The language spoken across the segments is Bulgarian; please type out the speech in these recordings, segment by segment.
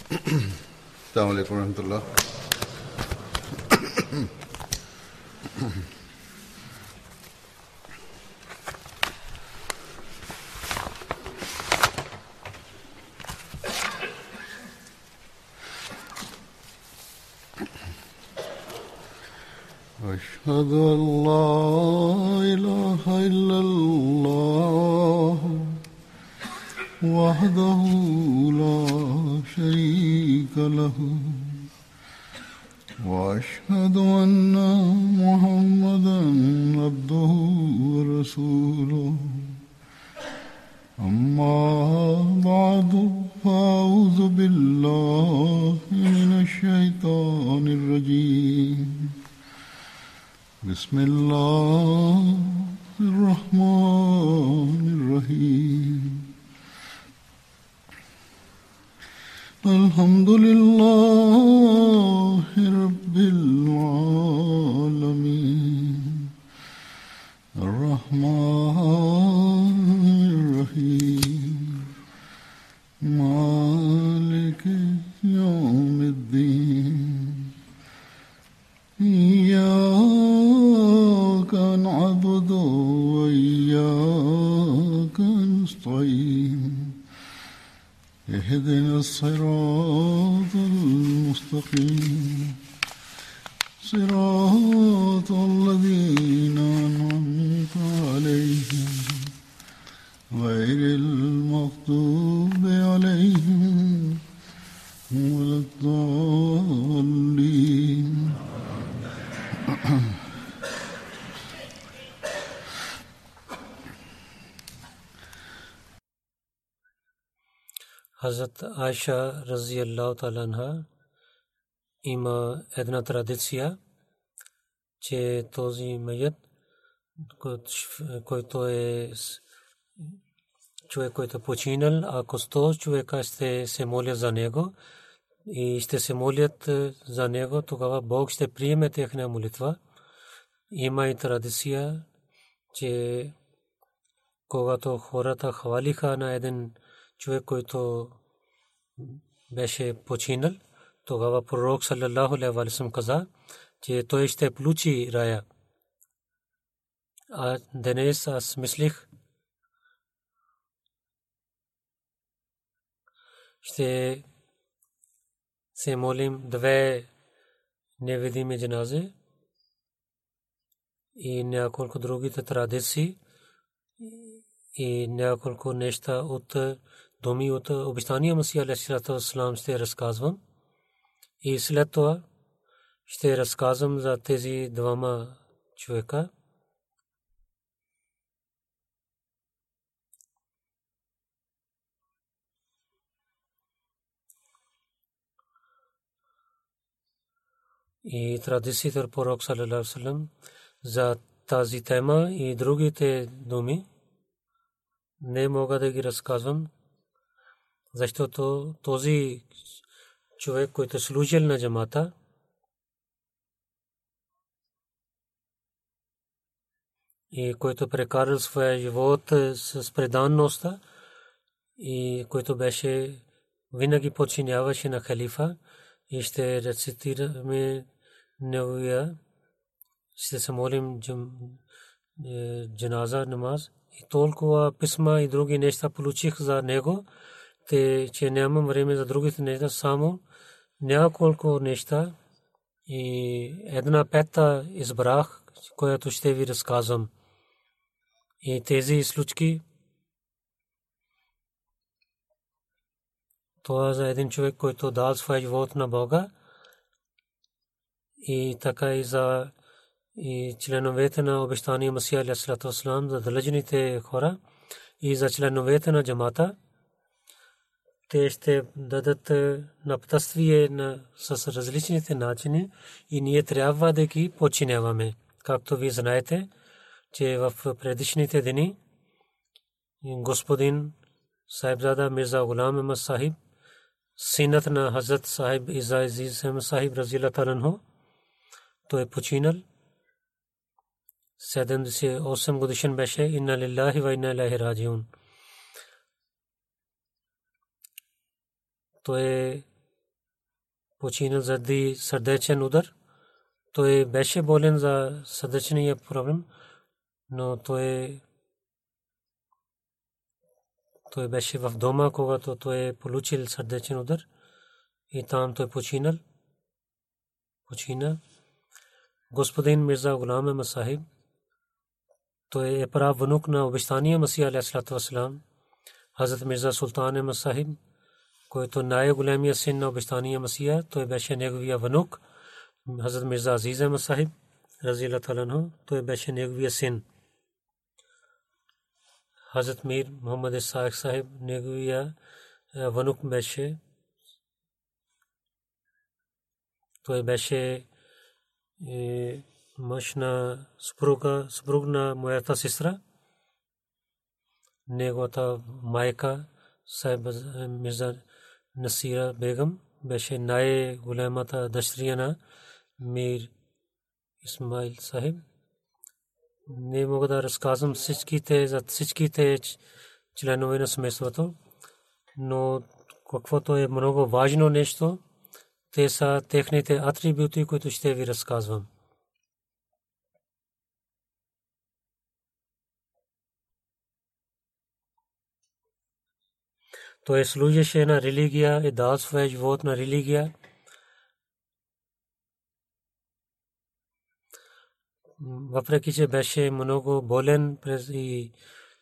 السلام عليكم ورحمة الله. أشهد أن لا إله إلا الله وحده لا شريك له وأشهد أن محمدا عبده ورسوله أما بعد فأعوذ بالله من الشيطان الرجيم بسم الله الرحمن الرحيم الحمد لله رب العالمين الرحمن الرحيم مالك يوم الدين إياك نعبد وإياك نستعين اهدنا الصراط المستقيم صراط الذين أنعمت عليهم غير المغضوب عليهم ولا الضالين. Hazrat Aisha разияллаху таала анха има една традиция, че този маят, който е човек, който е починал, ако 100 човека ще се молят за него и ще се молят за него, тогава Бог ще приеме техна молитва. Има и традиция, че когато хората хвалиха на един човек, който беше починал, тогава пророк саллаллаху алейхи ва саллям каза, че той ще получи рая. А днес аз мислих, ще се молим две невидими джанази и няколко другите традиции и няколко неща от думи от обещания Масия алейхиссалату вассалам ще разказвам. И след това ще разказвам за тези двама човека. И традициите от пророк саллаллаху алейхи ва саллям за тази тема и другите думи не мога да ги разказвам, защото този човек, който е служил на джамата, и който прекарал своя живот с преданността и който беше винаги подчиняваше на халифа, и ще рецитираме неговия, ще се молим джаназа намаз. И толкова писма и други неща получих за него, че нямам време за другите неща, само няколко неща и една пета избрах, която ще ви разказвам. И тези случки, това за един човек, който дал своя живот на Бога, и така и за и членовете на обещания Масия алейхиссалату вассалам, за далечните хора и за членовете на джамата. Те ще дадат напътствие с различните начини и ние трябва да ги подчиняваме. Както ви знаете, че в предишните дни господин Сайбзада Мирза Гулам Ахмад Сахиб, синът на Хазрат Сахиб Иза Азиз Ахмад Сахиб разияллаху таала анху, той е починал. 78 годишен беше. Инна лиллахи ва инна илайхи раджиун. Той починал заради сърдечен удар. Той беше болен за сърдечния проблем, но той беше в дома, когато той получил сърдечен удар и там той почина. Господин Мирза Гулам Ахмад Сахиб, той е прав внук на обещания Масия алейхиссалату вассалам. Хазрат Мирза Султан Ахмад Сахиб, който най-големия син на обещания Масия, той беше неговия внук. Хазрат Мирза Азиз Ахмад Сахиб разияллаху таала анху, той беше неговия син. Хазрат Мир Мухаммад Исаак Сахиб, неговия внук беше. Той беше мъж на съпруг на моята сестра. Неговата майка Сайб Мирза Насира Бегам беше най-голямата дъщеря на Мир Исмаил Сахиб. Не мога да разказвам всичките членове на семейството, но каквото е много важно нещо, те са техните атрибути, които ще ви разказвам. Той служеше на религия и дал своя живот на религия. Въпреки че беше много болен и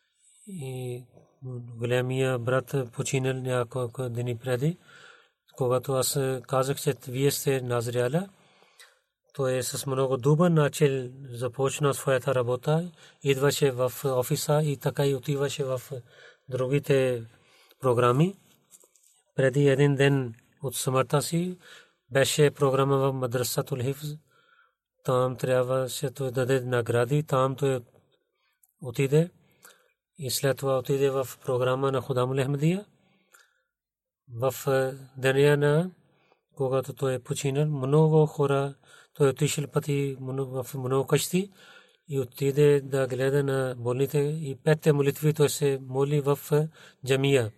големия брат починал няколко дни преди, когато аз казах, че вие сте назряла, той с много добър начин започна своята работа, идваше в офиса и така и отиваше в другите програми. Преди един ден от смъртта си беше програма в Мадрасатул Хифз. Там трябваше да даде награди, там той отиде и след това отиде в програма на Худамул Ахмадия. В деня на когато той е починал, много хора, той отишъл пъти в много къщи и отиде да гледа на болните и 5 молитви той се моли в джамия.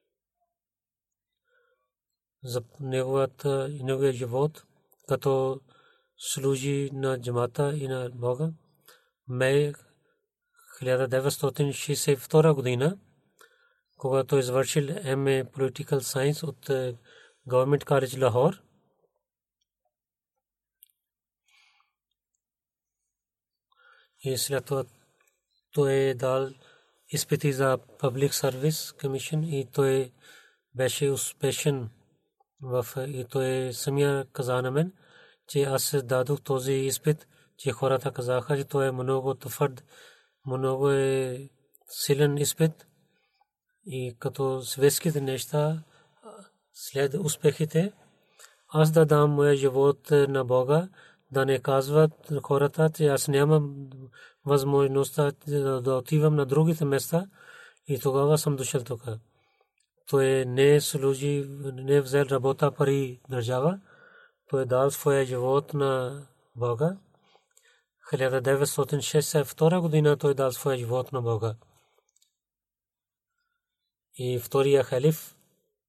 За неговия живот, като служи на джамата и на Бога. Май 1962 година, когато извършил MA Political Science от Government College Lahore, и след това той е дал изпити за Public Service Commission и той беше успешен и той самия каза на мен, че аз дадох този изпит, че хората казаха, че той е много твърд, много е силен изпит и като светските неща след успехите аз да дам моя живот на Бога, да не казват хората, че аз нямам възможността да отивам на другите места и тогава съм дошъл тук. Той не служи, не взел работа пари държава, той дал своя живот на Бога. 1962 година той дал своя живот на Бога. И втория халиф,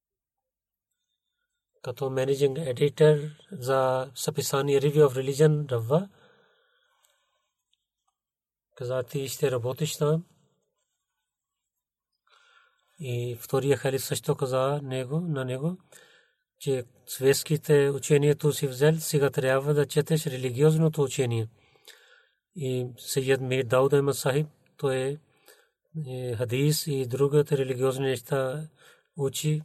като менеджинг едитор за съписание Review of Religion Равва, каза, ти ще работиш там. И втория халиф също каза на него, че светските учението си взел, сега трябва да четеш религиозното учение. И Сейяд Мир Дауд Ахмад Сахиб, той е хадис и другите религиозни неща учи.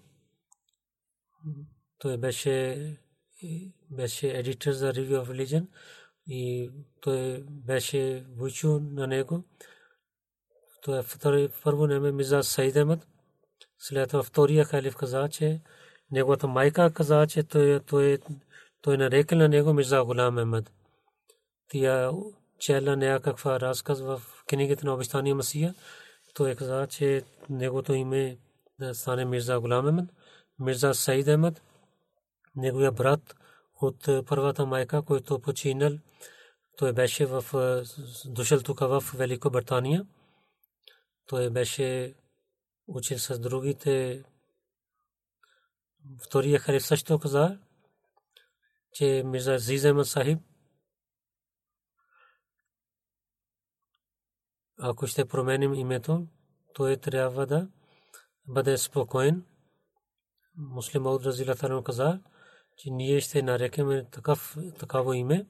Той беше едитор за Review of Religion и той беше учил на него. Той е първо име Мирза Саид Ахмад. След това втория халиф каза, че неговата майка каза, че той нарекал на него Мирза Гулам Ахмад. Тя чела някаква разказ в книгата на обещания Масия. Той каза, че неговото име да стане Мирза Гулам Ахмад. Мирза Саид Ахмад, неговия брат от първата майка, който починал, той беше дошъл тук в Великобритания. Той беше учил с другите. Втория халиф също каза, че Мирза Азиз Ахмед Сахиб, ако ще променим името, той трябва да бъде спокоен. Муслим Мауд Разилата му каза, че ние ще нарекем такава име.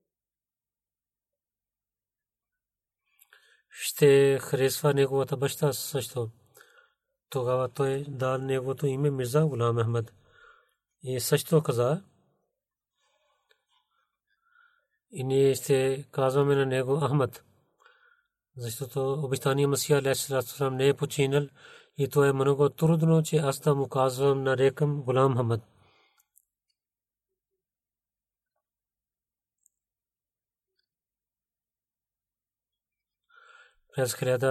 Ще харесва неговата баща също. Тогава той дал неговото име Мирза Гулам Ахмед. И също каза, и ние ще казваме на него Ахмед, защото обещания Масия алейхиссалам не е починал и то е много трудно, че аз да му казвам, нарекам Гулам Ахмед. През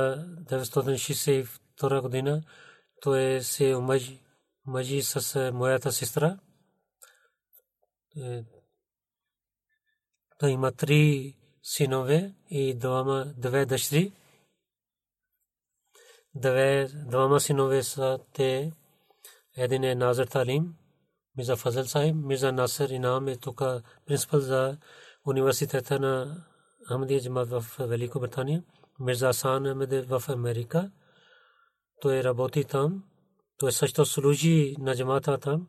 1962 година той се омъжи с моята сестра. Той има 3 синове и 2 дъщери. 2 синове са те. Един е Назар Талим, Мирза Фазл Сахиб, Мирза Насер Инам е тук принципал за университета на Ахмадия Джамаат в Великобритания. Мирза Асан Ахмед е в Америка. Той работи там. Той също служи на джамаата там.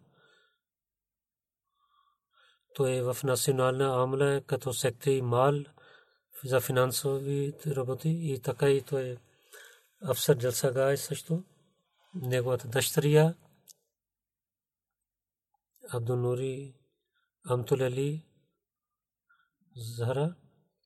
Той е в национална амла като сектори мал за финансови работи и така и той е афсар джалсагай също. Неговата дъщеря Абдунури Амтулали Захара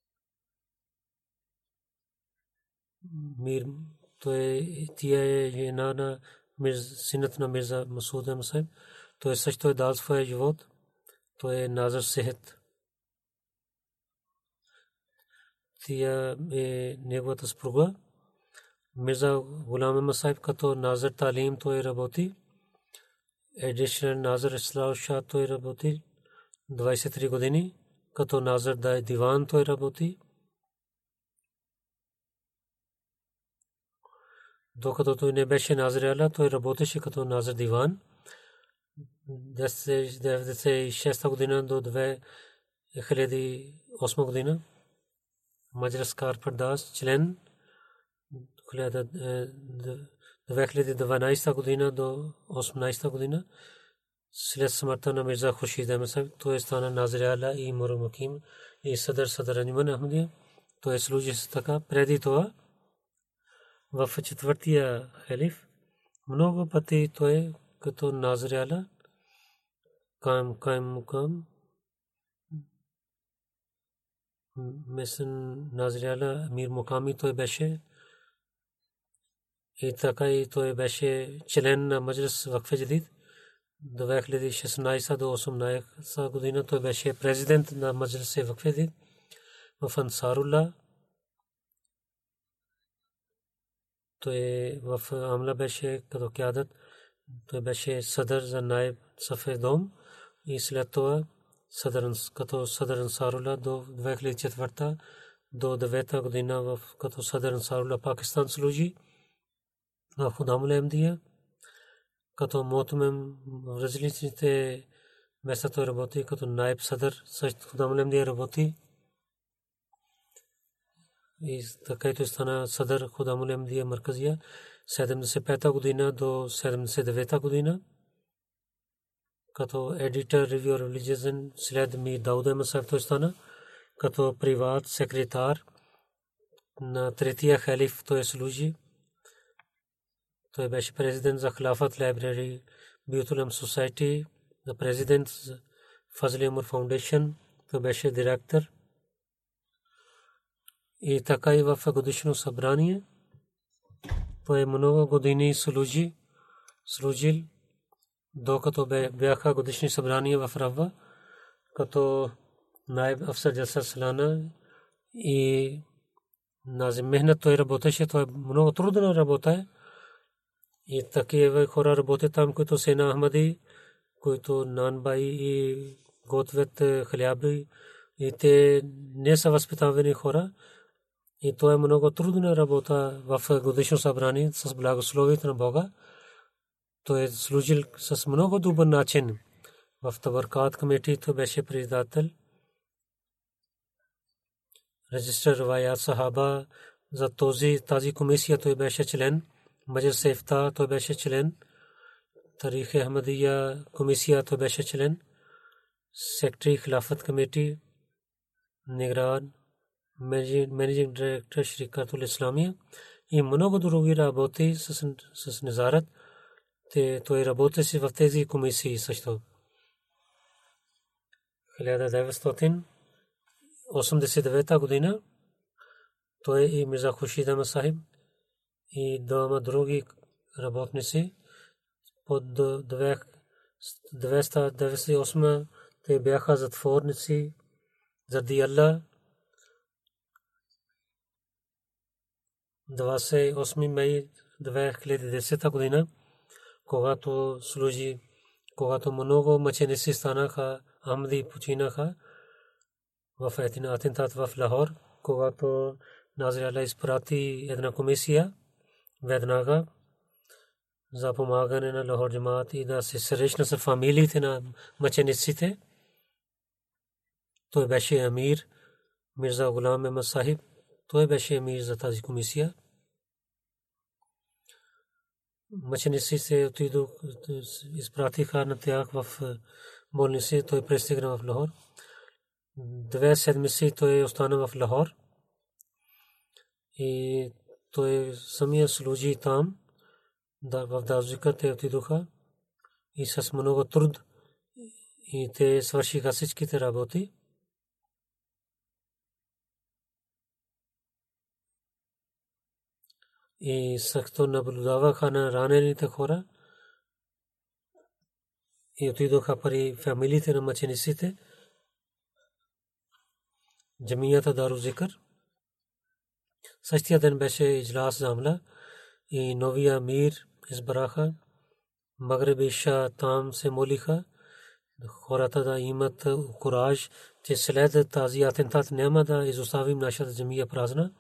Мир, тя е жена на синът на Мирза Масуд Ахмед Сахиб. Той също е дал своя живот. Той е Назар Сехет. Тя е неговата съпруга. Мирза Гулам Ахмед Сахиб като Назар Талим той работи. Additional Назар Ислам Шах той работи 23 години. Като Назар Диван той работи. Докато той не беше Назар Ала, той работеше като Назар Диван. 1996 година до 2008 година. Маджлис Кар Пардас член 2012 година до 2018 година. След смъртта на Мирза Хуршид Ахмед Сахиб, той стана Назар Ала и Мурмаким и Садър Анджуман Ахмадия. Той служи с така. Преди това в четвъртия халиф много пъти той като Назар Ала Каим Месен Назар Ала Мир Муками той беше и така и той беше член на Маджлис Вакф Джадид. 2016 до 2018 година той беше президент на Маджлис Вакф Джадид в Ансарулlah. Той в Амла беше като кядат. Той беше съдър за Найб Сафедом и след това като съдър Ансарулlah до 2004 до 2009 година като съдър Ансарулlah Пакистан служи в Худамул Ахмадия. Като мотумем в различните места той работи, като Найб съдър също Худамул Ахмадия работи. И така той стана съдър Худамул Ахмадия Марказия 75 година до 79 година. Като едитор Review of Religion след Мир Дауд Ахмед Сахиб той стана. Като приват секретар на третия халиф той служи. Той беше президент за Khilafat Library, Baitul Ilm Society, the President Fazl Umar Foundation. Той беше директор. И така и в годишно събрание той много години служил, докато бяха годишни събрания в Рава, като Найб Афсар Джалса Салана и Назим Мехнат той работеше. Той много трудна работа. И такива хора работят там, които са на Ахмади, които нанбай и готвят хляби. И те не са възпитавани хора. И то е много трудна работа в годишно събрание с благословието на Бога. Той е служил с много добър начин. в Табаркат комитет той беше председател. Регистър Раваят Сахаба за тази комисия той беше член. Маджлис Ифта той беше член. Тарих Ахмадия комисия той беше член. Секретари Хилафат комитет, Нигран, Managing Director Ширикатул Исламия и много други работи с Низарат. Той работеше в тези комисии също. 1989 година той и Мирза Хуршид Ахмад Сахиб и двама други работници под 298 те бяха затворници заради Аллах. 28 май 2010 година, когато много мъченици станаха, Ахмади починаха в един атентат в Лахор, когато Назир Алла изпрати една комисия веднага за помагане на Лахор джамаат и да се срещне с фамилиите на мъчениците. Той беше амир Мирза Гулам Ахмад Сахиб. Той беше амир за тази комисия. Мъченици се отидох, изпратиха на тях в болници. Той пристигна в Лахор. 2 седмици той остана в Лахор и той самия служи там. В Дазвика те отидоха и с много труд и те свършиха всичките работи. И също наблюдаваха на ранените хора и отидоха при фамилиите на мъчениците. Джамията Дару Зикър. Същия ден беше иджлас замла и новия мир избраха. Магреби Ша там се молиха. Хората да имат кураж, че след тази атентат няма да изоставим нашата джамия празна.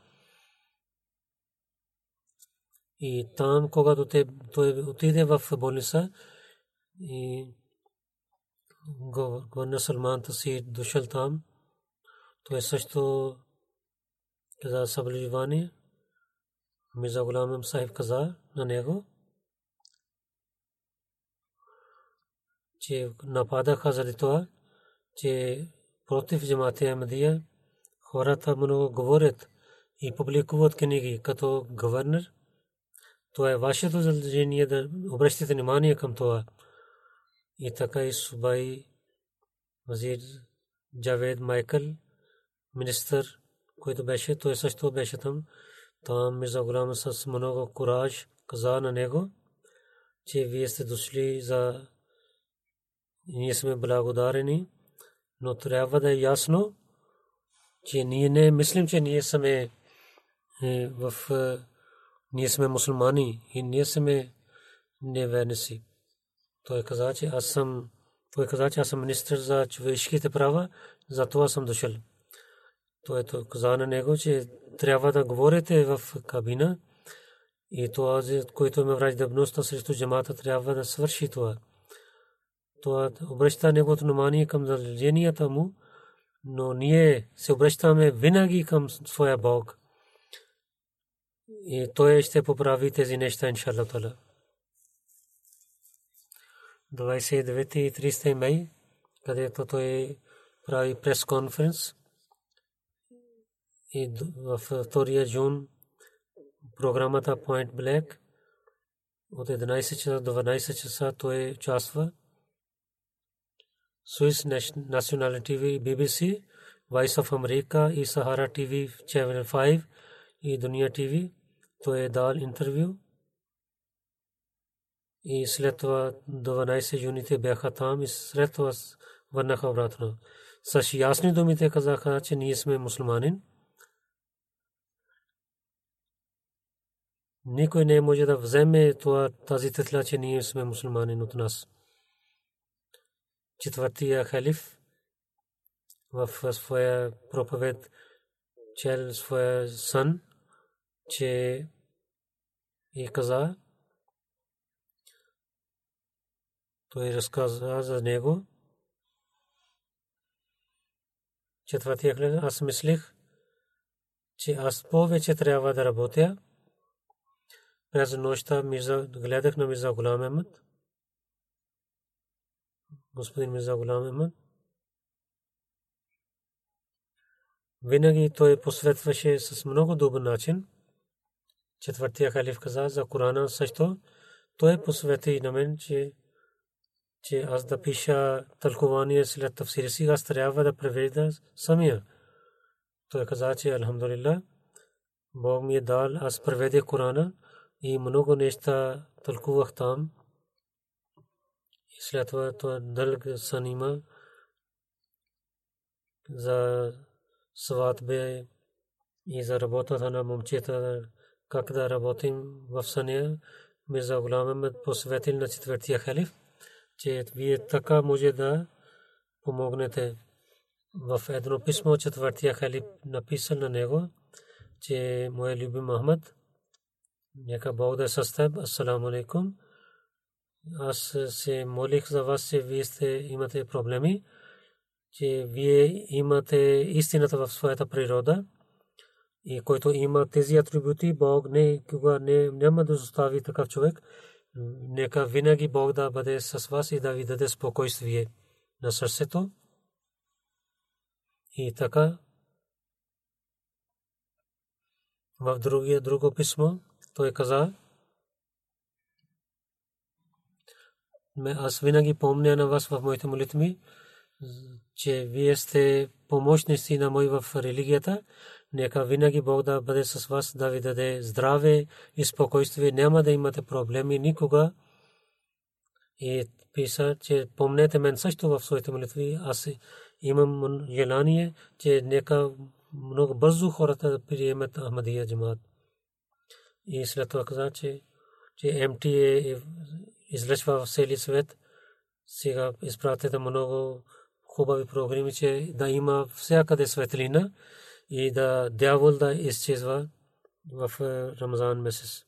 И там, когато той отиде в болница и гвърна Салман Тасир дошъл там, той също каза съболезнование. Мирза Гулам Ахмад Сахиб каза на него, че нападаха заради това, че против джамат Ахмадия хората много говорят и публикуват книги като гвърнер. Това е вашето задължение да обръщате внимание към това. И така и Субай Вазир Джавед Майкъл, министър, който беше, той също беше там. Там Мирза Гулам с много кураж каза на него, че вие сте дошли за... Ние сме благодарени, но трябва да е ясно, че ние не мислим, че ние сме ние сме мусулмани и ние сме неверници. Той каза, че аз съм министър за човешките права, затова съм дошъл. Той каза на него, че трябва да говорите в кабина и това, което има враждебността срещу джамата, трябва да свърши това. Това обръща неговото внимание към задълженията му, но ние се обръщаме винаги към своя Бог. И той ще поправи тези неща, иншаллах таала. 29 и 30 май, където той прави прес-конференс. И в 2 юни програмата Point Black от 11 часа до 12 часа той участва. Swiss National TV, BBC, Voice of America и Sahara TV Channel 5 и Dunia TV. Той е дал интервю. И след това до 12 юни те бяха там и след това върнаха обратно. С ясни думи те казаха, че ние сме мусулманин. Никой не може да вземе тази титла, че ние сме мусулманин от нас. Четвъртия халиф в своя проповед чел своя сън, че и каза, той разказа за него, четвъртия халиф, аз мислих, че аз повече трябва да работя. През нощта гледах на Мирза Гулам Ахмед, господин Мирза Гулам Ахмед. Винаги той посветваше с много добър начин. Четвъртия халиф каза за Корана също. Той посвети на мен, че аз да пиша тълкование след тафсир си, аз трябва да преведа самия. Той каза, че алхамдулилlah, Бог ми е дал, аз преведех Корана и много неща тълкувах там. И след това той дълг сън има за сватбе и за работата на момчета, как да работим в съня. Мирза Гулам Ахмед посветил на четвъртия халиф, че вие така може да помогнете. В едно писмо четвъртия халиф написал на него, че моя любим Ахмед, нека Бог да е с теб, асаламу алейкум. Аз се молих за вас, че вие имате проблеми, че вие имате истината в своята природа и който има тези атрибути, Бог няма да остави такъв човек. Нека винаги Бог да бъде с вас и да ви даде спокойствие на сърцето. И така в друго писмо той каза, аз винаги помня на вас в моите молитви, че вие сте помощници на мой в религията. Нека винаги Бог да бъде с вас, да ви даде здраве и спокойствие. Няма да имате проблеми никога. И писа, че помнете мен също в своите молитви. Аз имам желание, че нека много бързо хората да приемат Ахмадия джамаат. И след това каза, че МТА излъчва в цели свет. Сега изпратете много хубави програми, че да има всякъде светлина и да дявол да изчезва в Рамазан месец.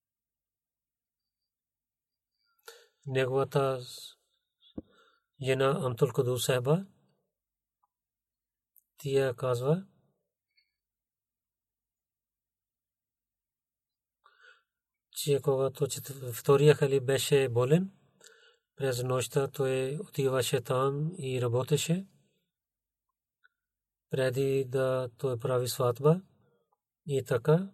Неговата жена Амтул Кудус Сахиба, тя казва, че когато втория халиф беше болен, през нощта той отиваше там и работеше преди да той прави сватба и така.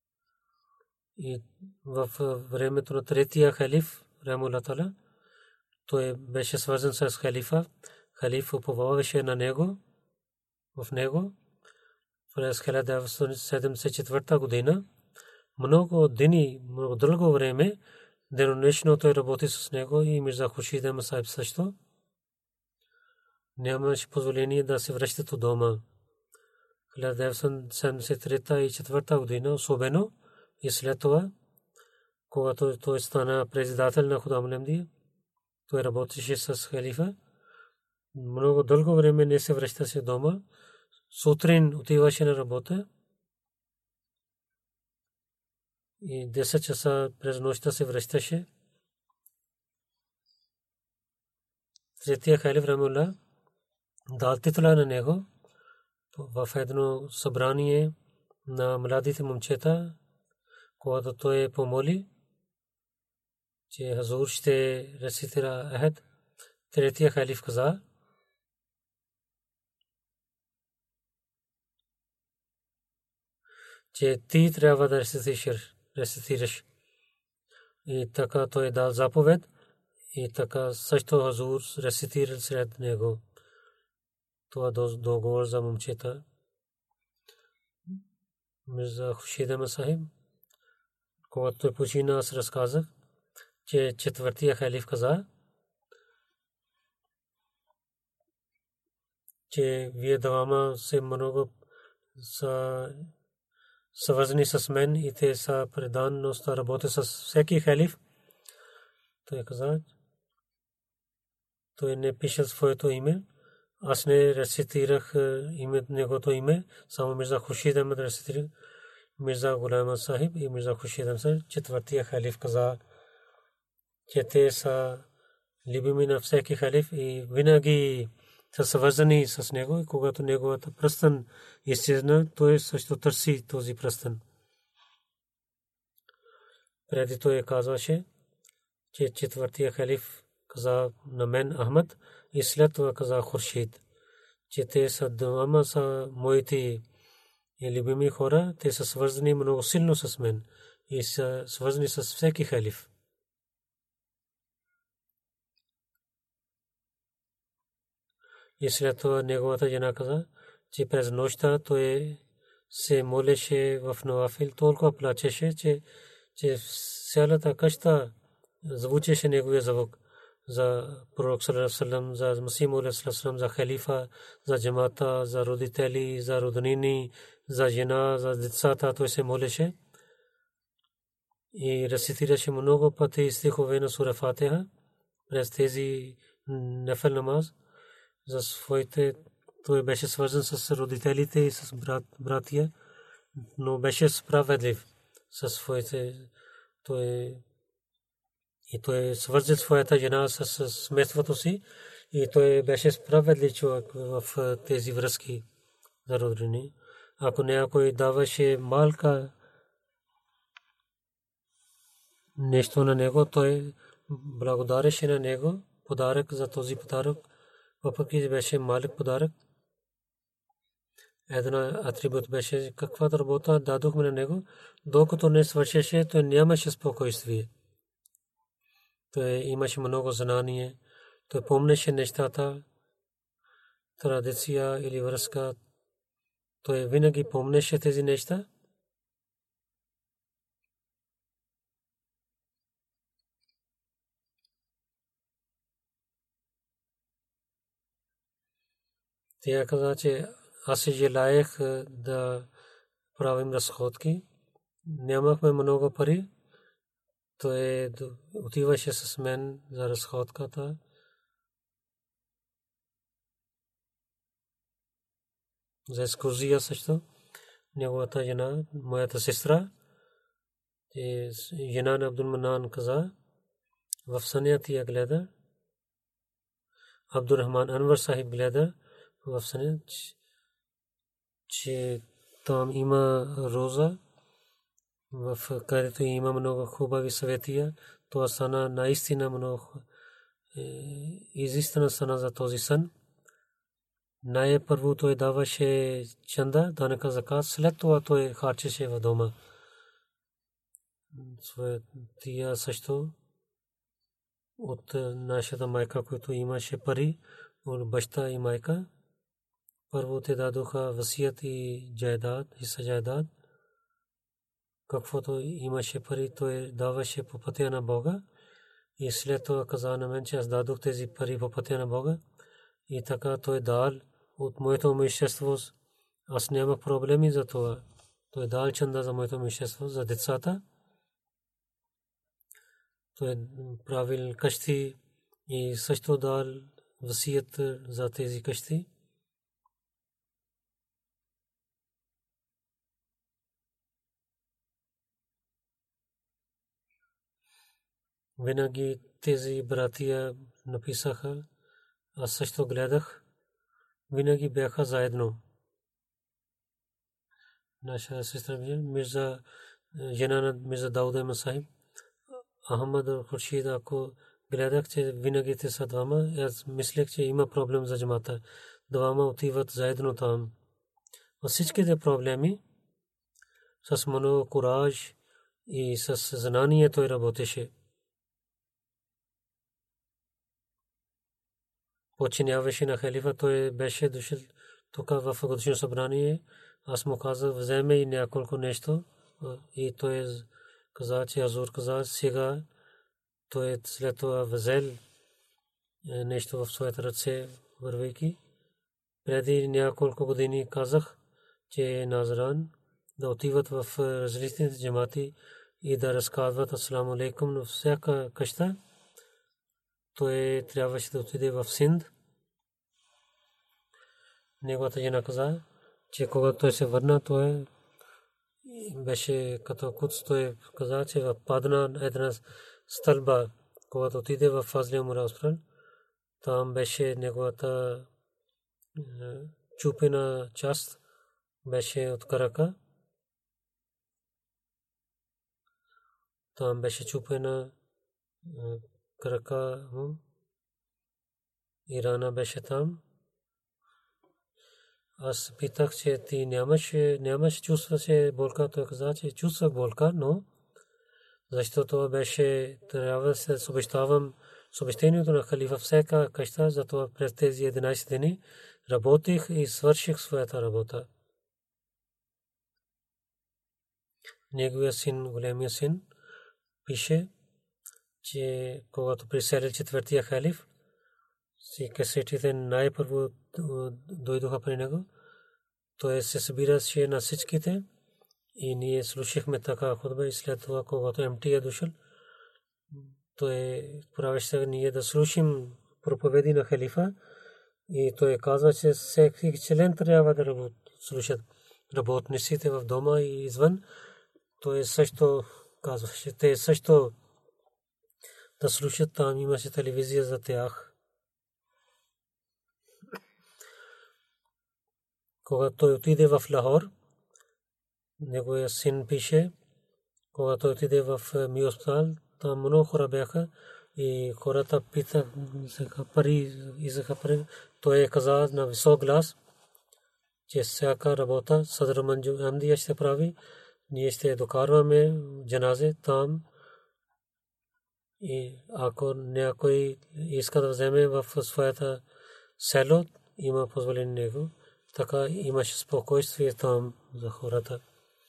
И в времето на третия халиф, рахматуллах таала, той беше свързан с халифа. Халиф уповаваше на него, в него. През 1974 година, много дни, много дълго време, денонощно той работи с него и Мирза Хуршид Ахмед Сахиб също. Нямаше позволение да се връщат от дома. 1973 и 1974 година, особено и след това, когато той стана председател на Худам Ахмадия, той работеше с халифа. Много дълго време не се връщаше дома. Сутрин отиваше на работа и 10 часа през нощта се връщаше. Третия халиф рахматуллах дал титла на него в едно събрание на младите момчета, когато той помоли, че Хазур ще рецитира ахед. Третия халиф каза, че ти трябва да рецитираш. И така той дал заповед и така също Хазур рецитира сред него. Това договор за момчета. Мирза Хуршид Ахмед Сахиб, когато той почина, аз разказах, че четвъртия халиф каза, че вие двама се много са свързани с мен и те са преданост да работят с всеки халиф. Той каза, той не пише своето име. Аз не рецитирах неговото име, само Мирза Хуршид Ахмед рецитирах. Мирза Гулам Ахмад Сахиб и Мирза Хуршид Ахмед, четвъртия халиф каза, че те са любими на всеки халиф и винаги са свързани с него и когато неговата пръстен изчезна, той също търси този пръстен. Преди той казваше, че четвъртия халиф каза на мен Ахмад и след това каза Хуршид, че те са двама са моите любими хора, те са свързани много силно с мен и са свързани с всеки халиф. И след това неговата жена каза, че през нощта той се молеше в навафил, толкова плачеше, че цялата къща звучеше неговия звук за пророк саллаллаху алейхи ва саллям, за Масих мауд саллаллаху алейхи ва саллям, за халифа, за джамата, за родители, за роднини, за жена, за децата. Той се молеше и рецитираше много пъти стихове на сура Фатиха през тези нафил намаз за своите. Той беше свързан с родителите и с братия, но беше справедлив със своите. Той свърза своята жена с семейството си и той беше справедлив човек в тези връзки за роднини. Ако някой даваше малка нещо на него, той благодареше на него подарък за този подарък, въпреки че беше малък подарък. Една атрибут беше каквато работа дадохме на него, докато не свършеше, той нямаше спокойствие. Той имаше много знание, той помнеше нещата, традиция или връзка. Той винаги помнеше тези неща. Тя каза, че аз желаех да правим разходки. Нямахме много пари. Той отиваше с мен за разходката. За екскурзия също. Неговата жена, моята сестра, жена на Абдул Манан каза, в сънята я гледа. Абдурахман Анвар Сахиб гледа в съня, че там има роза, в където има много хубави съветия. Това стана наистина много изистина стана за този сън. Най-първо той даваше чанда, данъка закат, след това той харчеше в дома. Тия също от нашата майка, която имаше пари, от баща и майка. Първо те дадоха васият и джайдад и саджайдад. Каквото имаше пари, той даваше по пътя на Бога. И след това каза на мен, че аз дадох тези пари по пътя на Бога. И така той дал от моето имущество. Аз нямах проблеми за това. Той дал чанда за моето имущество, за децата. Той правил къщи и също дал васият за тези къщи. Винаги тези братия написаха, аз също гледах, винаги бяха заедно. Наша сестра Мирза, жена на Мирза Дауд Ахмад Сахиб, Ахмад Хуршид, ако гледах, че винаги те са двама, аз мислех, че има проблем за джамата. Двама отиват заедно там. Във всичките проблеми с много кураж и с знание той работеше. Подчиняваше на халифа, той беше дошъл тук в годишно събрание. Аз му казах, вземе и няколко нещо. И той каза, че Азур каза, сега той след това взел нещо в своята ръце, вървейки. Преди няколко години казах, че Назран да отиват в различните джамати и да разказват асаламу алейкум, но всяка къща. Той трябваше да отиде в Синд. Неговата жена каза, че когато той се върна, той беше като куц. Той каза, че падна една стълба, когато отиде в Фазлия Мураспрал. Там беше неговата чупена част беше от крака. Там беше чупена крака му. И рана беше там. Аз питах, че ти нямаш чувстваше болка. Той каза, че чувствах болка, но защото беше, трябва да се съобщавам съобщението на халифа всяка къща, затова през тези 11 дни работих и свърших своята работа. Неговия син, големия син, пише, че когато приселил четвъртия халиф, си касетите най-първо дойдоха при него. Той се събираше на всичките и ние слушахме така худба и след това, когато МТ е дошъл, той правеше ние да слушим проповеди на халифа и той казва, че всеки член трябва да слушат работниците в дома и извън. Той също казваше, те също да слушат, там имаше телевизия за тях. Когато той отиде в Лахор, неговия син пише, когато той отиде в Миоспитал, там много хора бяха и хората питаха пари, искаха пари. Той каза на висок глас, че всяка работа Садър Амдия ще прави, ние ще докарваме джаназе там и ако някой иска да вземе в своята село, има позволение него. Така имаше спокойствие там за хората.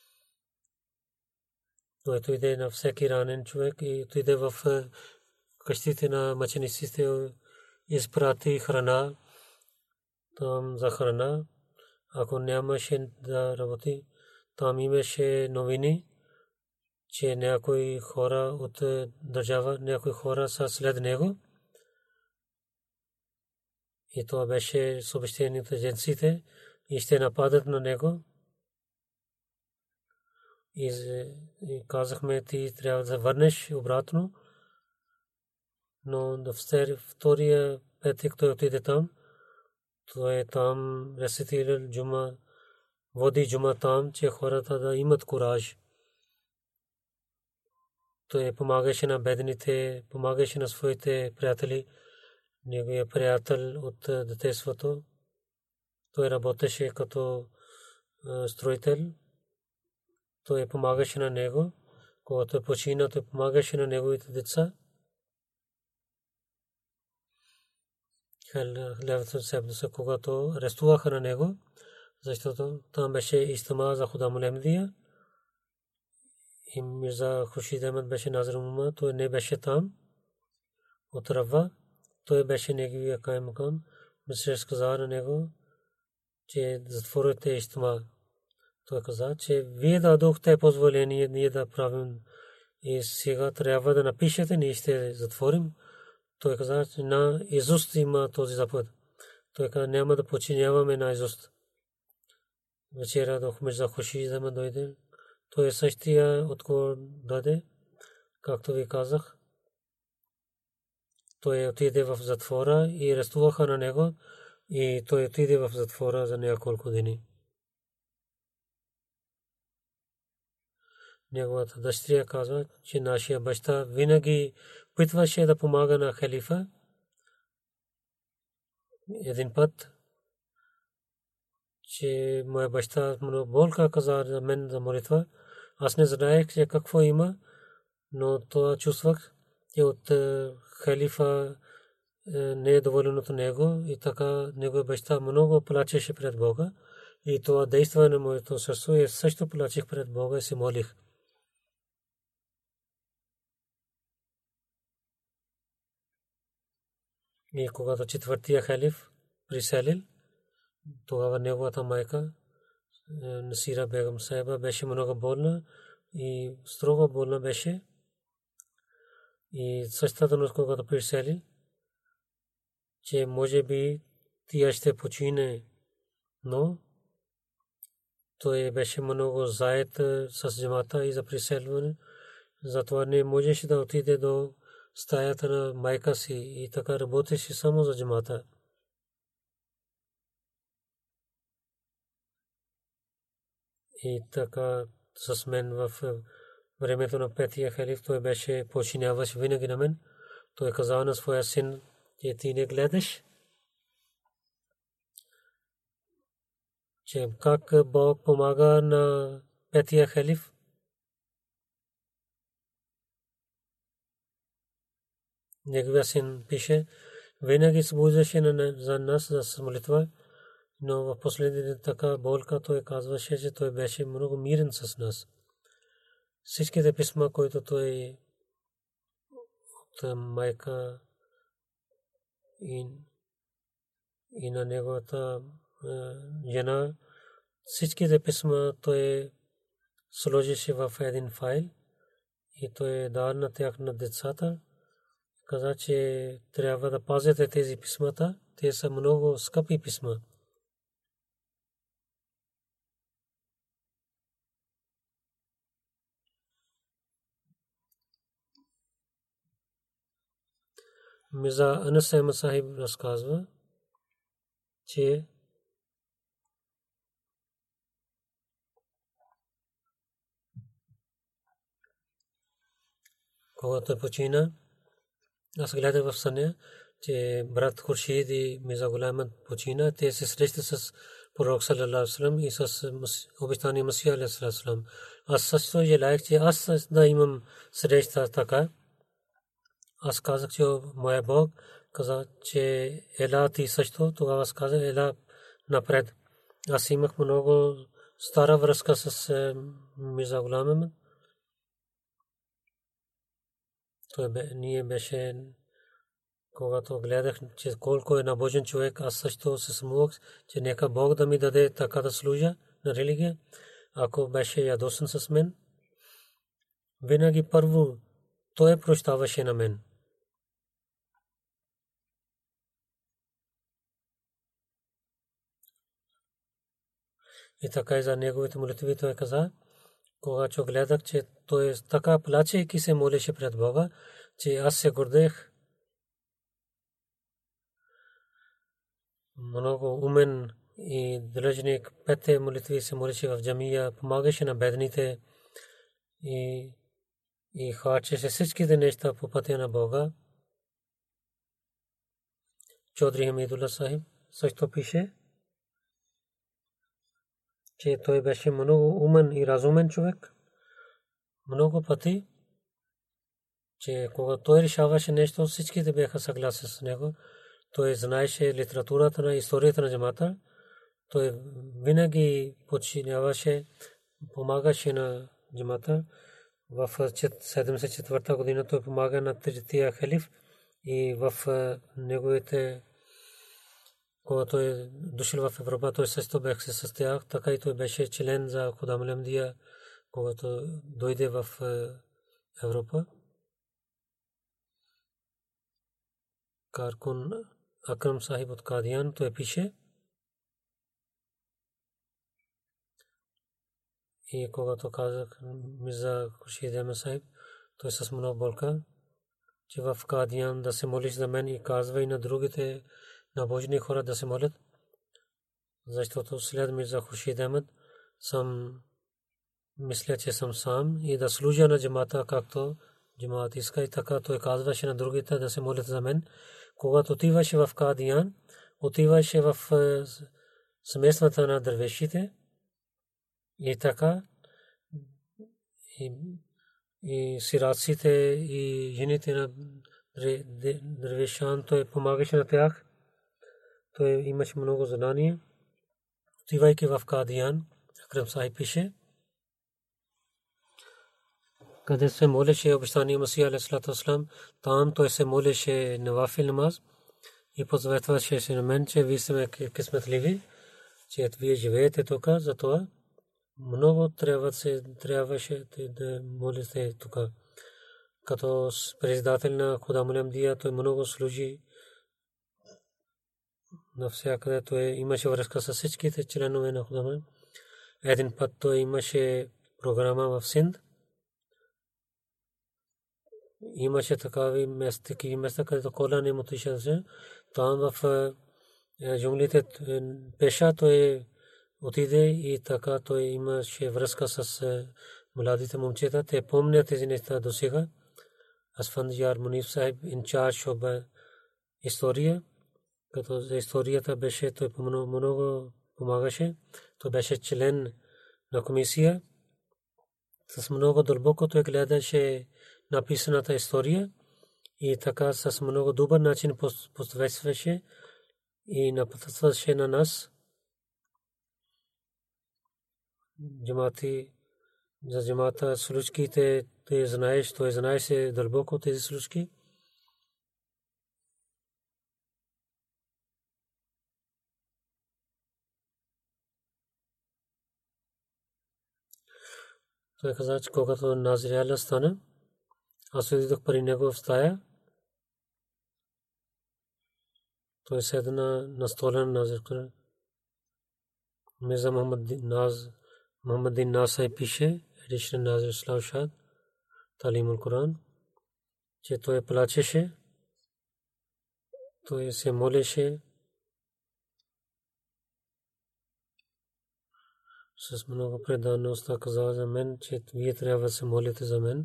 Той иде на всеки ранен човек и иде в къщите на мъчениците, изпрати храна там за храна. Ако нямаше да работи, там имаше новини, че някои хора от държава, някои хора са след него. И това беше съобщението на агенциите и ще нападат на него. И казахме, ти трябва да върнеш обратно. Но втория петък той отиде там. Той е там рецитирал джума, води джума там, че хората да имат кураж. Той помагаше на бедните, помагаше на своите приятели. Неговия приятел от детството. Той работеше като строител. Той помагаше на него. Когато почина, той помагаше на неговите деца. Хлевата Себдуса, когато арестуваха на него, защото там беше истима за Худа Мулемдия. И Мирза Хуршид Ахмед беше Назир Мума, той не беше там. От Рава. Той беше неговия каим макам. Мисля, каза на него, че затворите истима. Той каза, че вие дадохте позволение ние да правим и сега трябва да напишете, ние ще затворим. Той каза, че на изуст има този заповед. Той каза, няма да починяваме на изуст. Вечера до Мирза Хуршид Ахмед дойде. Той същия отговор даде, както ви казах. Той отиде в затвора и арестуваха на него и той отиде в затвора за няколко дни. Неговата дъщеря казва, че нашия баща винаги опитваше да помага на халифа. Един път, че моя баща много болка каза за мен за молитва. Аз не знаех, че какво има, но това чувствах, че от халифа не е доволен от него и така неговия баща много плачеше пред Бога и това действа на моето сърце и също плачех пред Бога и се молих. И когато четвъртия халиф приселил, тогава неговата майка Насира Бегам Сайба беше много болна и строго болна беше. И същата нощ, когато присели, че може би тя ще почине, но той беше много заед с джамата и за приселване, затова не можеше да отиде до стаята на майка си и така работеше само за джамата. И така с мен в времето на петия халиф той беше починяващ винаги на мен. Той каза на своя син, че ти не гледаш, че как Бог помага на петия халиф. Неговия син пише, винаги събуждаше за нас за молитва, но в последните така болка той казваше, че той беше много мирен с нас. Всичките писма, които той от майка и на неговата жена, всичките писма той сложеше в един файл и той дал на тях на децата. Каза, че трябва да пазите тези писмата. Те са много скъпи писма. Мирза Анас Ахмад Сахиб разказва, че когато почина, аз гледах в съня, че брат Хуршид и Мирза Гулам Ахмад почина. Те се срещат с пророк саллаллаху алейхи ва саллям и с обещания Масия алейхи салам. Аз също желаях, че аз да имам среща така. Аз казах, че моя Бог каза, че ела ти също. Тогава аз казах, ела напред. Аз имах много стара връзка с Мирза Гулам Ахмад. Той ние беше, когато гледах, че колко е набожен човек, аз също се смувах, че нека Бог да ми даде така да служа на религия. Ако беше ядосен с мен, винаги първо той прощаваше на мен. И така и за неговите молитви той каза, когато гледах, че той така плачейки се молеше пред Бога, че аз се гордех. Много умен и дръжник, петте молитви се молеше в джамия, помагаше на бедните и харчеше всичките неща по пътя на Бога. Чодри Хамидулла Сахиб също пише, че той беше много умен и разумен човек. Много пъти, че когато той решаваше нещо, всичките бяха съгласни с него. Той знаеше литературата на историята на джамата. Той винаги подчиняваше, помагаше на джамата. В 74-та година той помага на третия халиф и в неговите, когато е дошъл в Европа, той също беше се състоял, така и той беше член за Худам Ахмадия, когато дойде в Европа. Каркун Акрам Сахиб от Кадиян, той пише, и когато казах Мирза Хуршид Ахмад Сахиб, той с много болка, че в Кадиян да се молиш за мен и казва и на другите набожни хора да се молят, защото след Мирза Хуршид Ахмад съм мисля, че съм сам и да служа на джамата, както джамат иска, и така той казваше на другите да се молят за мен. Когато отиваше в Кадиян, отиваше в семействата на дървешите и така и сираците и жените на дървешан, той помагаше на тях. Той имаше много знания. Отивайки в Кадиян, Акрам Сахиб пише, къде се молеше обещания Масия алейхи салам, там той се молеше навафил намаз и посъветваше се на мен, че вие сте късметливи, че вие живеете тук, затова много трябваше да молите тук. Като председател на Худам Ахмадия, той много служи навсякъде. Той имаше връзка с всичките членове на Худам. Един път той имаше програма в Синд. Имаше такави места, където кола не мотише. Там в джунглите пеша той отиде и така той имаше връзка с младите момчета. Те помнят тези неща до сега. Асфандияр Муниф Сайб инчарж об история, като за историята беше той много помагаше. Той беше член на комисия. С много дълбоко той гледаше написаната история и така с много добър начин посветваше и напътстваше на нас джамати за джамата случките. Той знаеше дълбоко тези случки. Той каза, че когато Назиряля стана, аз отидох при него в стая. Той седна на стола на Назир. Мирза Мухаммадин Насай пише, Ришен Назир Славшад, Талимул Коран, че той плачеше, той се молеше с много преданост, каза за мен, че вие трябва да се молите за мен.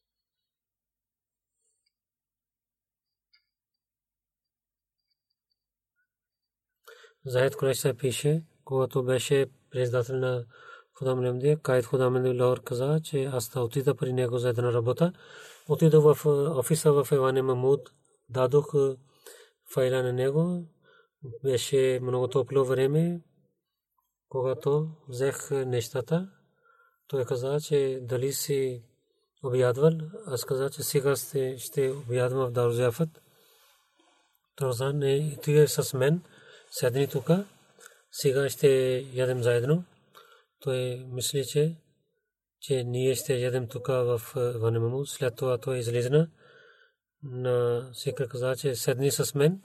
Захид Курайша пише, когато беше председател на Худам Лемдия, Кайд Худам Лор каза, че аз отида при него за една работа. Отидох в офиса в Еване Мамуд, дадох файла на него. Беше много топло време. Когато взех нещата, той каза, че дали си обядвал. Аз каза, че сега ще обядвам в Дарузяфът. Той каза, не, ти е с мен, седни тук, сега ще ядем заедно. Той мисли, че ние ще ядем тук в Ванемаму. След това той излизна на Сикър, каза, че седни с мен.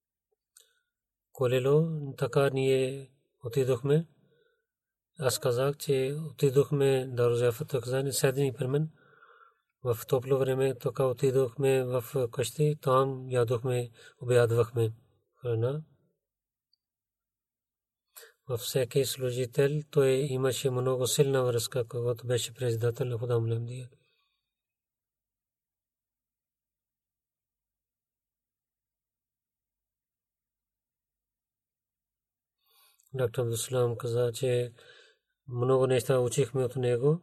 Колело, така ние отидохме. Аз казах, че отидохме Дарузяфът, той каза, не седни при мен. В топло време така отидохме в къщи, там ядохме, обядвахме храна. Във всеки служител той имаше много силна връзка, когато беше председател на Худам Лемдия. Доктор Абдусалам каза, че много неща учихме от него.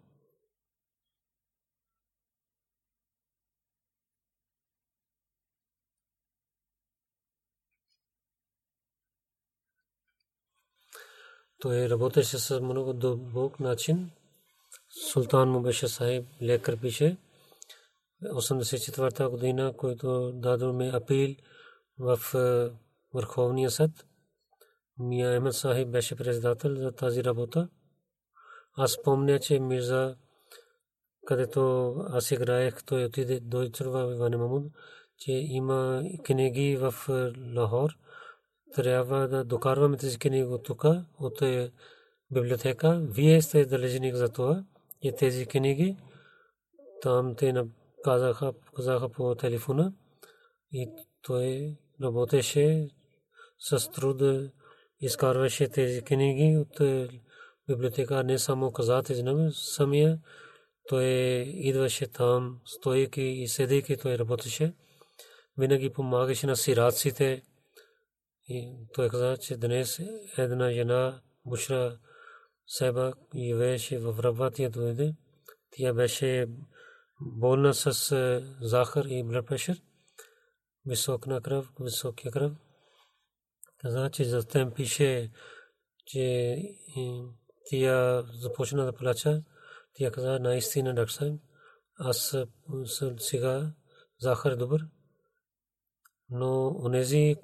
Той работеше с много дълбок начин. Султан му беше Сайб, лекар пише. 84-та година, който дадохме апил в Върховния съд. Мия Ахмед Сахиб беше председател за тази работа. Аз помня, че Мирза, където аз играех, той отиде до Ичурва Ване Мамуд, че има книги в Лахор. Трябва да докарваме тези книги от тук, от библиотека. Вие сте длъжник за това. И тези книги там те казаха по телефона. И той работеше с труд, изкарваше тези книги от библиотека. Не само каза тези нами, самия той идваше там, стоейки и седейки той работеше. Винаги помагаше на сираците. И той каза, че днес една жена, Бушра Сайба, живееше в Рабатия дойде. Тя беше болна с захар и блъд прешър, високия кръв. Каза, че за тем пише, че тя започна да плача. Тя каза, наистина, доктор, аз сега захар е добър, но онези,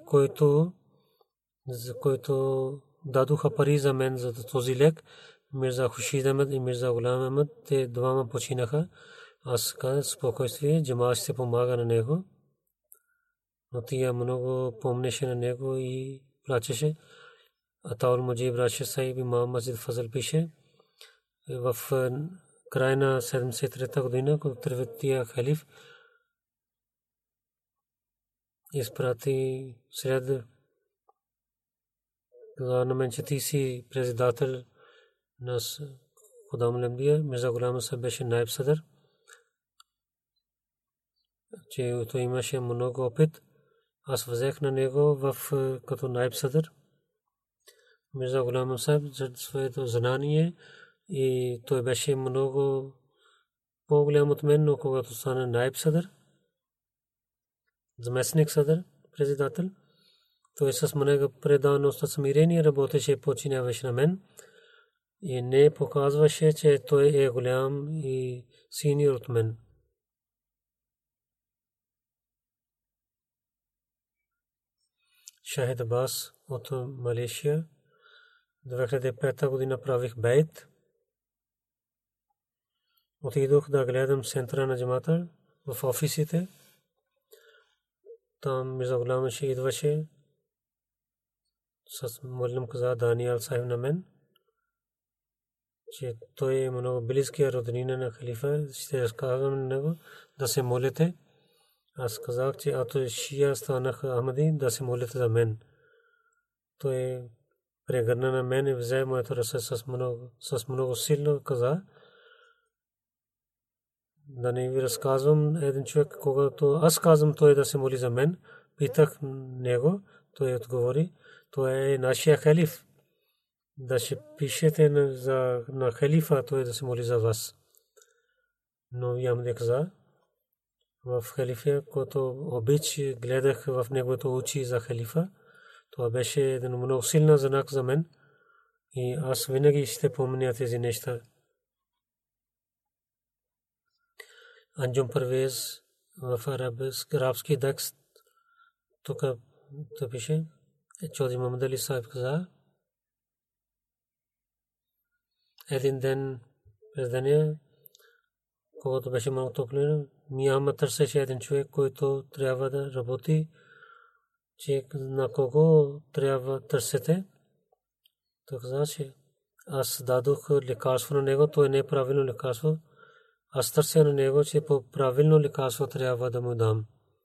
който дадоха пари за мен за този лек, Мирза Хуршид Ахмед и Мирза Гулам Ахмед, те двама починаха. Аз казах спокойствие, джамаат ще помага на него. Но тя много помнеше на него и плачеше. Атаул Муджиб Рашид Сайб имам Масджид Фазл пише. В края на 73-та година, когато треветия халиф изпрати сред каза на мен, че ти си председател на Худам Лембия. Мирза Гулам Асад беше наиб садър, че той имаше много опит. Аз взех на него като наиб садър. Мирза Гулам Асад за своето знание и той беше много по-голям от мен, но когато стана наиб садър, заместник садър, председател, той с много преданост и смирение работеше, подчиняваше на мен и не показваше, че той е голям и синьор от мен. Шахид Абас от Малайзия. 2005 година правих бейт. Отидох да гледам центъра на джамата в офисите. Там Мирза Гулам Асад идваше с молим каза Даниел Сайф на мен, че той е много близкия роднина на халифа. Ще разказвам на него да се молите. Аз казах, че ато шия станах Ахмади, да се молите за мен. Той прегърна на мен и взе моето ръце с много силно каза. Да не ви разказвам един човек, когато аз казвам той да се моли за мен, питах него, той отговори, той е нашия халиф. Да ще пишете на халифа, той да се моли за вас. Но Ахмади каза, в халифа, който обич гледах в неговото очи за халифа, това беше един много силна знак за мен и аз винаги ще помня тези неща. Анджум Парвез в арабски текст тук пише, Чоди Мохамед Али Сайф каза, един ден през деня, когато беше много топло, Мия Ахмад търсеше един човек, който трябва да работи, че на кого трябва търсете. Той каза, че аз дадох лекарство на него, то е неправилно лекарство. Аз търся на него, че по правилно лекарство трябва да му дам.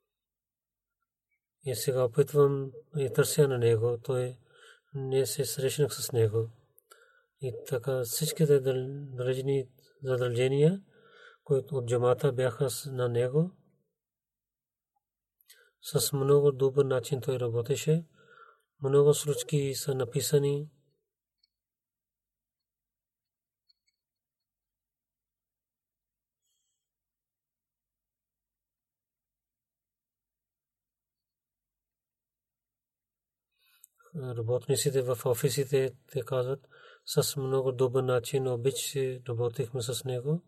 И сега опитвам и търся на него, той не се срещнах с него. И така всичките задължения, които от джамата бяха на него, с много добър начин той работеше. Много случки са написани. Работниците в офисите те казват, с много добър начин обич работихме с него.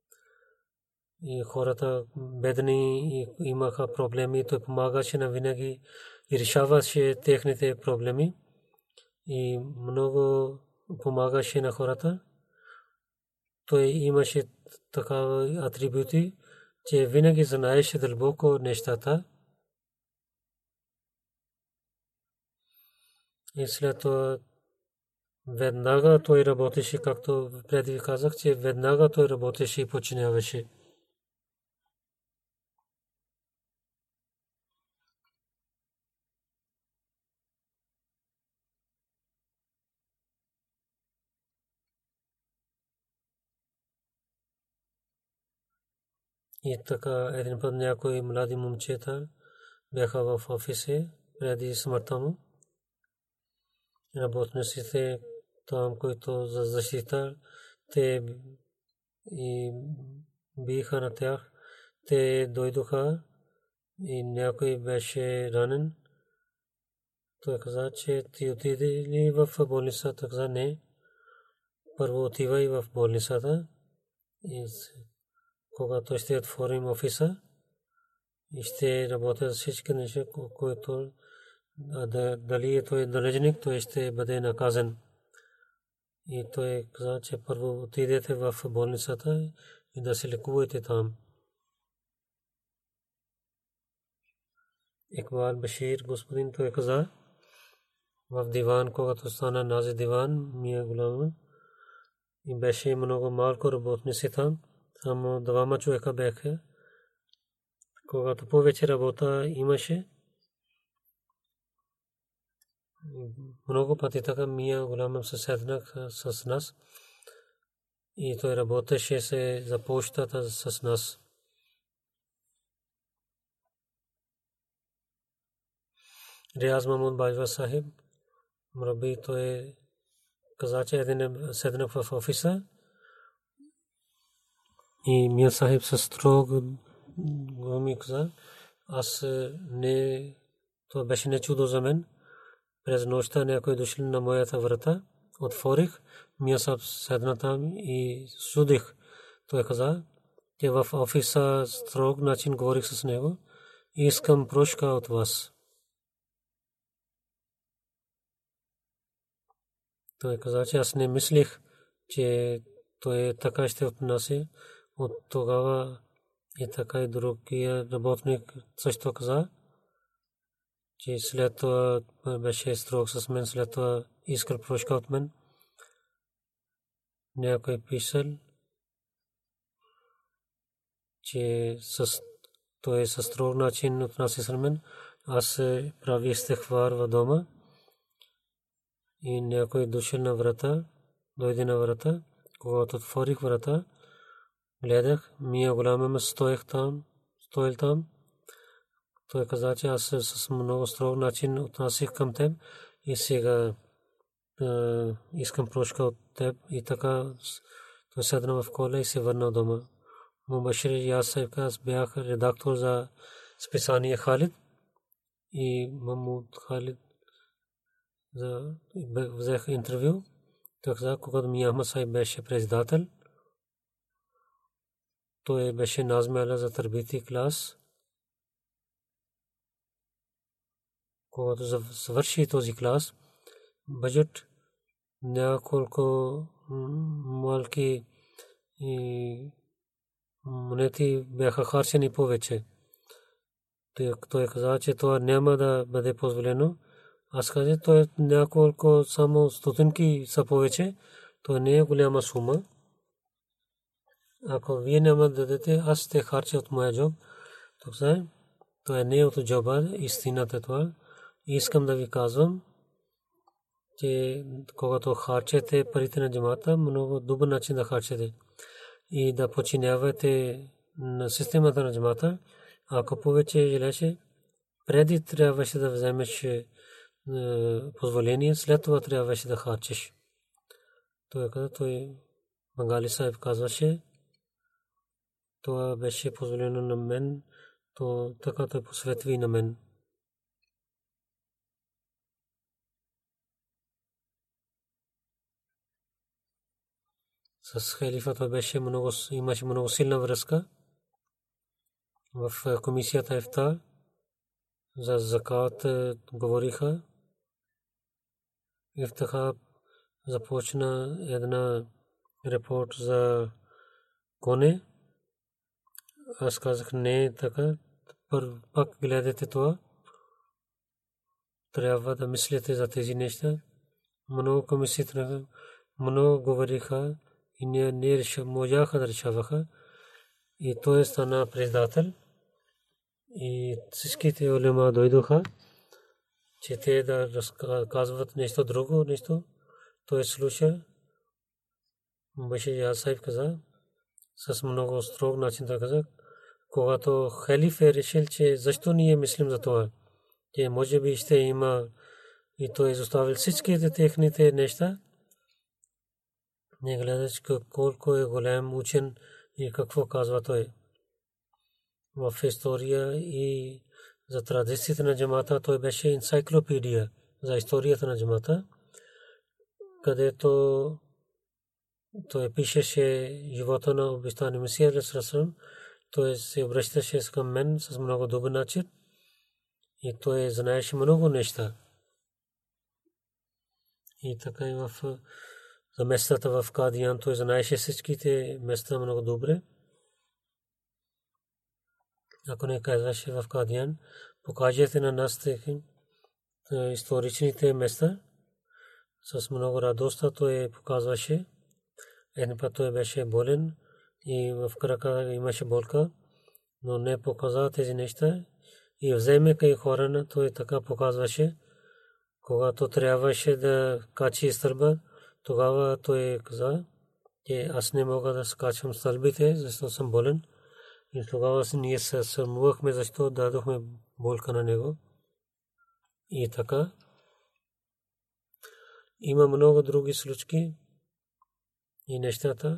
И хората бедни имаха проблеми, той помагаше на винаги и решаваше техните проблеми и много помагаше на хората. Той имаше такава атрибути, че винаги знаеше дълбоко нещата. И след това веднага той работеше, както преди казах, че веднага той работеше и подчиняваше. И така един път някои млади момчета бяха в офисе преди смъртта му. Работниците там, които за защита, те и биха на тях. Те дойдоха и някой беше ранен. Той каза, че ти отиде ли в болницата? Каза не. Първо отивай в болницата и когато ще отворим офиса и ще работят всички неща, които дали той е длъжник, той ще бъде наказан. И той каза, че първо отидете в болницата и да се лекувате там. Икбал Башир, господин, той каза, в диван, когато стана нази диван, Мия Гулам, и беше много малко работници там, само двама човека бяха. Когато повече работа имаше, Много пъти така Мия Гулам се седнах с нас и той работеше се за почтата с нас. Риаз Махмуд Байва Сахиб, Раби, той каза, че един седнах в офиса и Мия Сахиб се строг ми каза, аз не, това беше не чудо за мен. През нощта някой дошли на моята врата, отворих, Мия Сахиб седна там и судих. Той каза, че в офиса строг начин говорих с него и искам прошка от вас. Той каза, че аз не мислих, че той така ще отнася. От тогава и така и другия работник също каза, че след това беше строг с мен, след това искал прошка от мен. Някой писал, че той със строг начин отнася с мен. Аз прави истихфар в дома и някой дошъл на врата, дойде на врата, когато отворих врата, гледах, Мия Гулам стоял там. Той каза, че аз с много строг начин отнасях към теб и сега искам прошка от теб. И така той седна в кола и се върна дома. Мубашир Ясайб, аз бях редактор за списание Халид и Мамуд Халид взех интервю. Той каза, когато Мия Ахмад Сайб беше председател, той беше назмяла за търбити клас. Когато завърши този клас, бюджет няколко малки монети бяха харчени повече. Той каза, че това няма да бъде позволено. Аз казах, той няколко само стотинки са повече. Това не е голяма сума. Ако вие няма да дадете, аз ще харча от моя джоб. Това не е от джоба, истината е това. Искам да ви казвам, че когато харчете парите на джамата, много добър начин да харчете и да подчинявате на системата на джамата. Ако повече желаеше, преди трябваше да вземеш позволение, след това трябваше да харчиш. Той Бангали Сайб казваше, това беше позволено на мен, то така той посветви на мен. С халифата имаше много силна връзка. В комисията ЕФТА за закат говориха. Ифтаха започна една репорт за коне. Аз казах, не е така. Пак гледате това. Трябва да мислите за тези неща. Много комисията много говориха и не можаха да решаваха. И той стана председател. И всичките улема дойдоха, че те да разказват нещо друго, нещо. Той слуша. Башир Ясайб каза, с много строг начин да каза, когато халиф е решил, че защо ние мислим за това, че може би ще има и той изоставил всичките техните неща, не гледаш колко е голям учен и какво казва той. В история и за традициите на джамата той беше енциклопедия за историята на джамата, където той пишеше живота на обещания Месия Алейхиссалам. Той се обръщаше към мен с много добър начин и той знаеше много неща. И така и за местата в Кадиян той знаеше всичките места много добре. Ако не казваше в Кадиян, покажете на нас историчните места. С много радост той показваше. Един път той беше болен и в крака имаше болка, но не показа тези неща и вземе кай хора, той така показваше. когато трябваше да качи стълба, тогава той каза, че аз не мога да скачам стълбите, защото съм болен. И тогава ние се срамувахме, защо дадохме болка на него. И така. Има много други случаи и нещата,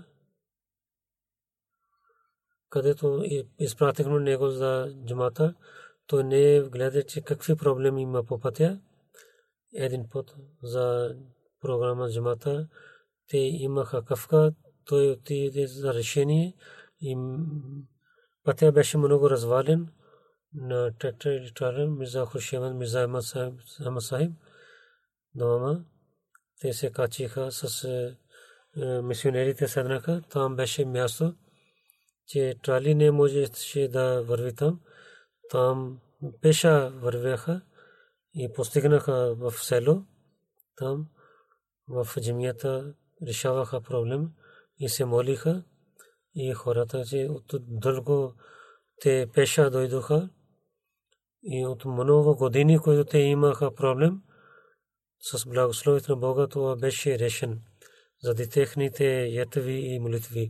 където изпратихме него за джамата, той не гледа, че какви проблеми има по пътя. Един път за програма джамата, те имаха кафка, той отиде за решение и пътя беше много развален на трактор или тралер, Мирза Хуршеман, Мирза Ахмад Сахиб, дома. Те се качиха с мисионерите седнаха. Там беше място, че трали не можеше да върви там. Там пеша вървяха и постигнаха в село. Там в джамията решаваха проблем и се молиха. И хората, че от дълго те пеша дойдоха и от много години, които те имаха проблем, с благословието на Бога това беше решен заради техните ятви и молитви.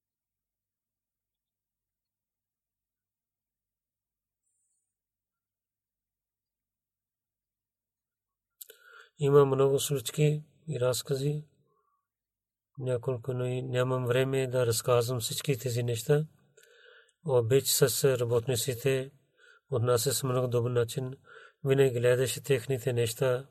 Има много случаи и разкази. Няколко, но нямам време да разказвам всички тези неща. Обич с работниците отнася се много добър начин. Винаги гледаше техните неща.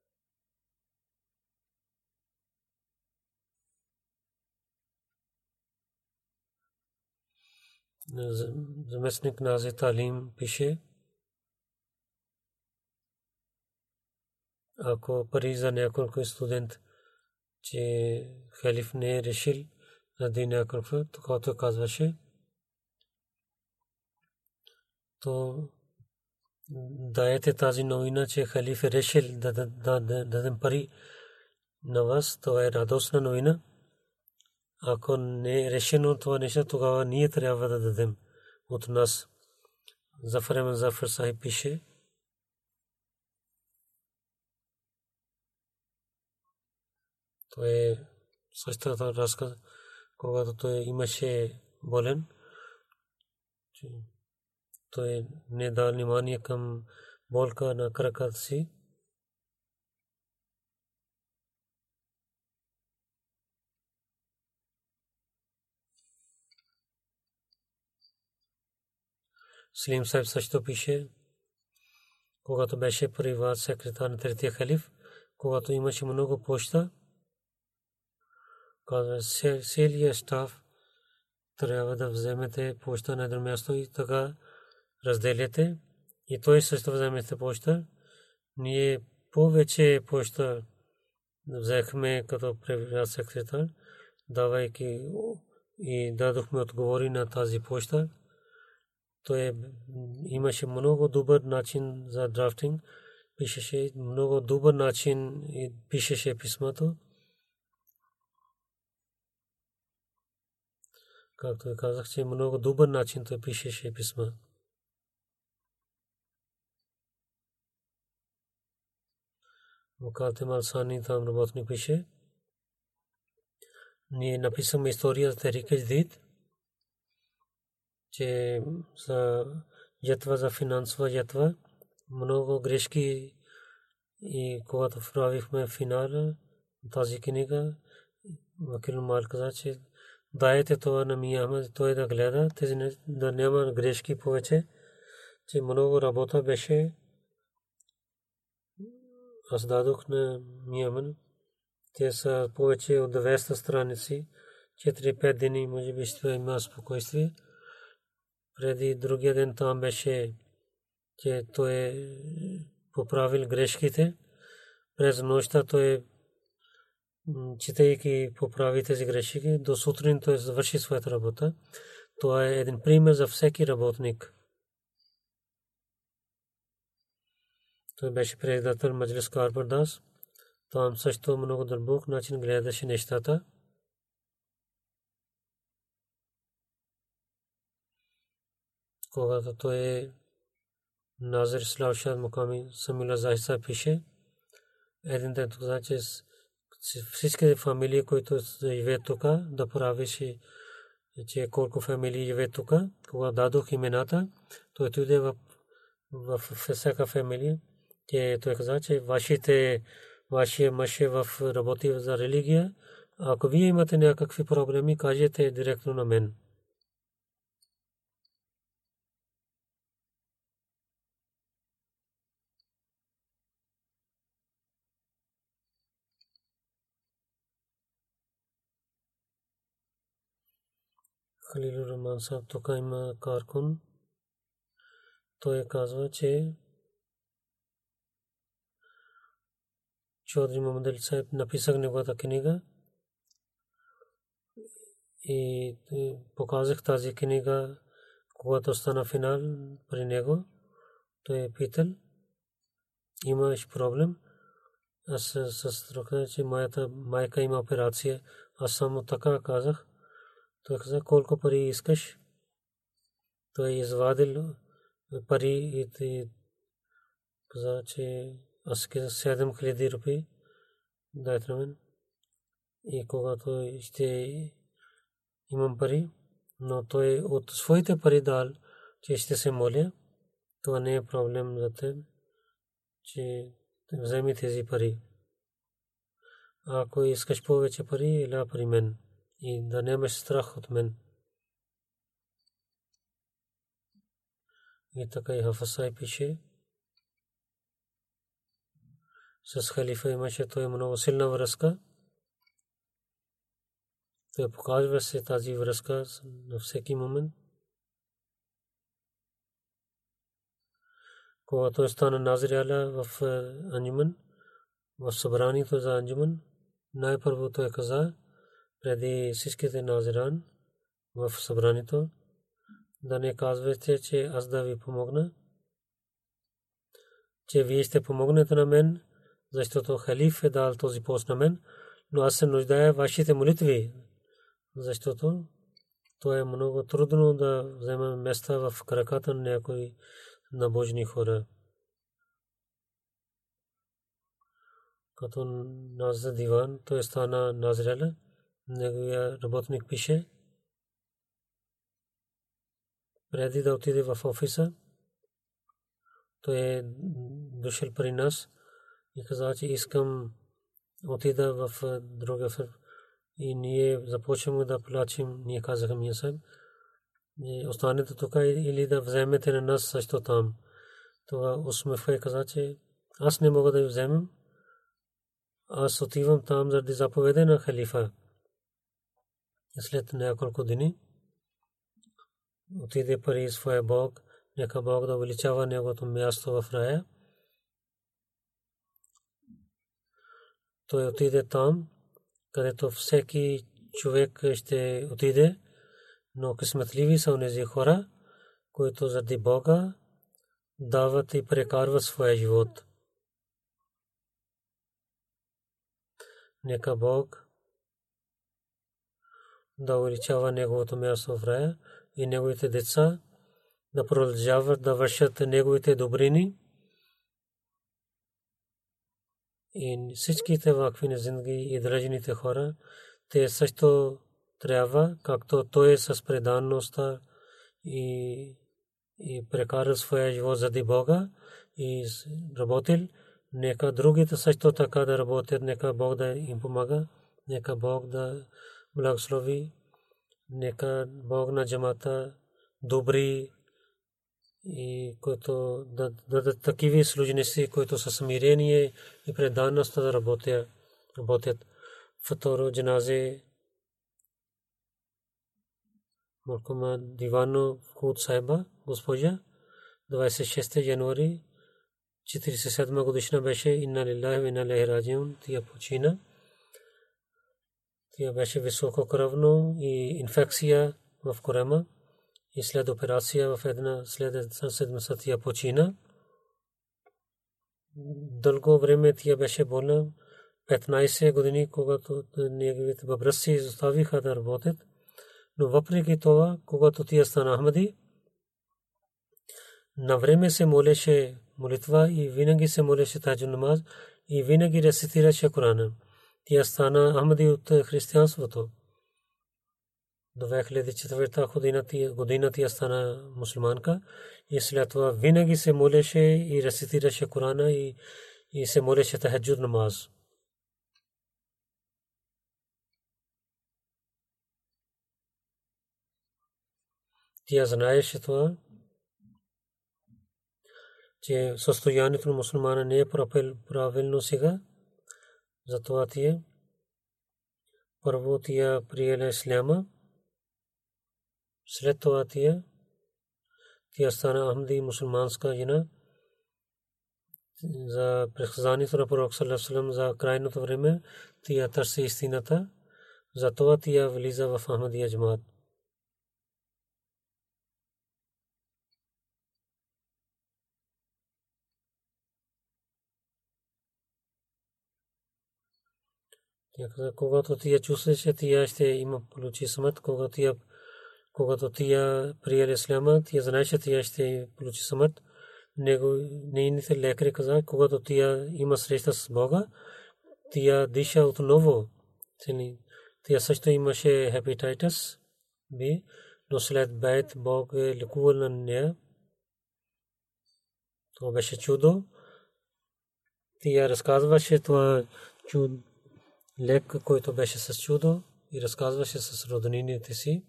Заместник Нази Талим пише, ако пари за няколко студент, че халиф не е решил заради няколко, когато казваше, то дайте тази новина, че халиф е решил да дадем пари на вас, това е радостна новина. Ако не е решено това нещо, тогава ние трябва да дадем от нас. Зафар Ахмад Зафар Сахиб пише, той е същата разказ, когато той имаше болен, той не дал внимание към болка на краката си. Слим Сайб също пише, когато беше приват секретар на третия халиф, когато имаше много почта, казва, целият стаф трябва да вземете почта на едно място и така разделяте. И той също вземете почта. Ние повече почта взехме като приват секретар, давайки и дадохме отговори на тази почта. Той имаше много добър начин за драфтинг, пишеше много добър начин и пишеше писмото. Както казах, че много добър начин той пишеше писма. Мукатем Алсани там работник пише. Ние написахме история за Техрик Джадид, че за ятва, за финансова ятва, много грешки и когато правихме финала тази книга, Вакил Мал каза, че дайте това на Мия Ахмад, той да гледа, тези да няма грешки повече, че много работа беше. Аз дадох на Мия Ахмад, те са повече от 200 страници, 4-5 дни, може би ще има спокойствие. Преди другия ден там беше, че той е поправил грешките. През нощта той, читайки, поправи тези грешки. До сутрин той завърши своята работа. Това е един пример за всеки работник. Той беше председател Маджлис Карбардас. Там също много дълбок начин гледаше нещата. Когато той е Назир Славшад Муками Самила Захиса пише, един ден каза, че всички фамилии, които живеят тук, да правиш, че колко фамилии живеят тук, кога дадох имената, той отиде в всяка фамилия, че той каза, че вашия мъж е в работи за религия, ако вие имате някакви проблеми, кажете директно на мен. Халилур Рахман Саб тук има Каркун. Той казва, че Чодри Мухаммад Али Сахиб написах неговата книга и показах тази книга, когато стана финал при него. Той е питал, имаш проблем? Аз с друга, че моята майка има операция. Аз само така казах. Той каза, колко пари искаш? Той извадил пари и каза, че аз казах 7000 рупии дайте на мен. И когато ще имам пари, но той от своите пари дал, че ще се моля, това не е проблем за теб, че вземи тези пари. Ако искаш повече пари, ела при мен и да нямаш страх от мен. И така и Хафасай пише, с халифа имаше той много силна връзка. Той показва се тази връзка на всеки момент. Когато стана Назиряла в Анджуман, в събранието за Анджуман, най-първо той каза, преди всичките Назиран в събранието, да не казвате, че аз да ви помогна, че вие ще помогнете на мен, защото халиф е дал този пост на мен, но аз се нуждая в вашите молитви, защото то е много трудно да взема места в краката на някои набожни хора. Като Наза Диван, той стана Назиряла, неговия работник пише, преди да отиде в офиса, той е дошъл при нас и каза, че искам отида в друга фирма. И ние започваме да плачем, ние казахме ние сам, останете тук или да вземете на нас също там. Това усмихва и каза, че аз не мога да ви вземем, аз отивам там заради заповеда на халифа. И след няколко дни отиде при своя Бог, нека Бог да увеличава неговото място в рая. Той отиде там, където всеки човек ще отиде, но късметливи са онези хора, които заради Бога дават и прекарват своя живот. Нека Бог да увеличава неговото място в рая и неговите деца да продължават да вършат неговите добрини. И всичките вакви на зиндги и дръжните хора, те също трябва, както той е с преданността и прекарал своя живот заради Бога и работил, нека другите също така да работят, нека Бог да им помага, нека Бог да благослови, нека Бог на джамата добри и които дадат такива служеници, които са смирение и преданност да работят. Второ джаназе Мулкума Дивано Худ Сайба, госпожа, 26 януари 47 годишна беше, инна лилляхи ва инна илайхи раджиун, тя почина. Тя беше високо кръвно и инфекция в корема. И след операция в една след седмица тя почина. Дълго време тя беше болна, 15 години, когато неговите бъбръци изоставиха да работят. Но въпреки това, когато тя стана Ахмади, на време се молеше молитва и винаги се молеше таджуд намаз. и винаги рецитираше Корана. Тя стана Ахмади от християнството. До 2004 година тя стана мусулманка и след това винаги се молеше и рецитираше Корана и се молеше тахаджуд намаз. Тя знаеше това, че състоянието на мусулмана не е правилно сега. Затова тя първо приела исляма, след това тя стана Ахмади мусулманска жена. За предсказанието на пророк саллаллаху алейхи ва саллям за крайното време тя търси истината. Затова тя влиза в Ахмадия джамаат. Когато тя чувстваше, тя ще има получи смърт, когато тя приела исляма, тя знаеше, тя ще получи смърт. Нейните лекари каза, когато тя има среща с Бога, тя диша отново. Тя също имаше хепатитис B, но след бейт Бог е лекувал на нея. Това беше чудо. Тя разказваше това чудо, лек, който беше с чудо, и разказваше с роднините си.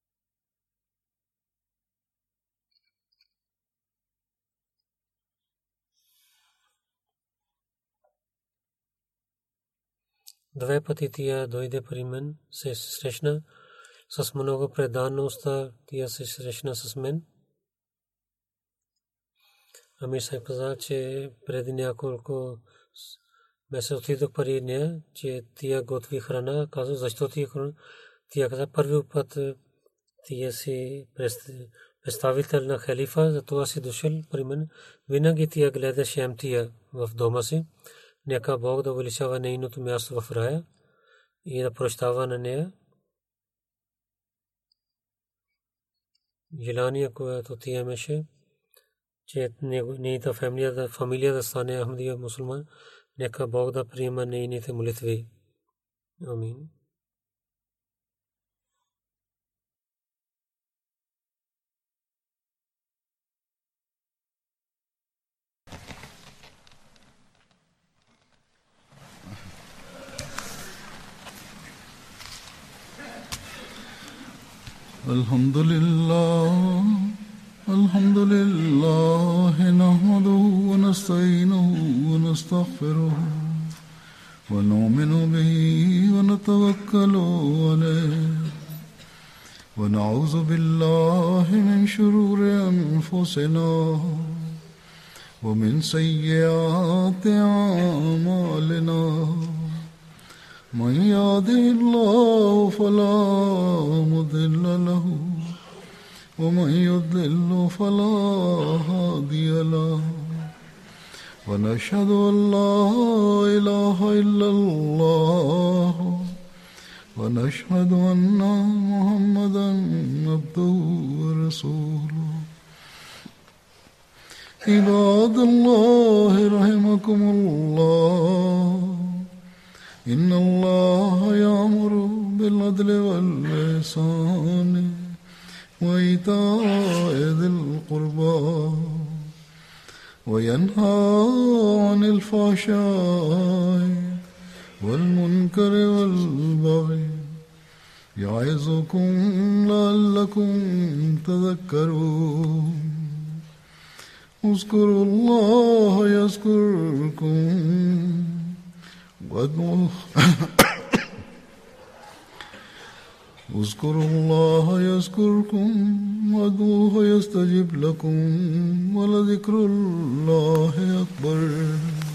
Две пъти тя дойде при мен, се срещна с много преданост, тя се срещна с мен. Амир се каза, че преди няколко месеца отидох при нея, че тя готви храна. Казах, защо ти храна? Тя каза, първи път тя си представител на халифа, затова си дошъл при мен. Винаги тя гледаше емтия в дома си. Нека Бог да увеличава нейното място в рая и да прощава на нея. Желание, което тя имаше, че нейната фамилия да стане Ахмадия мусулман. Нека Бог да приема нейните молитви. Амин. الحمد لله نحمده ونستعينه ونستغفره ونؤمن به ونتوكل عليه ونعوذ بالله من شرور أنفسنا ومن سيئات أعمالنا من يهده الله فلا مضل له ومن يضلل فلا هادي له ونشهد أن لا إله إلا الله ونشهد أن محمدا عبده ورسوله عباد الله رحمكم الله إن الله يأمر بالعدل والإحسان وإيتاء ذي القربى وينهى عن الفحشاء والمنكر والبغي يعظكم لعلكم تذكرون اذكروا الله يذكركم اذكروا الله يذكركم وادعوه يستجب لكم ولذكر الله أكبر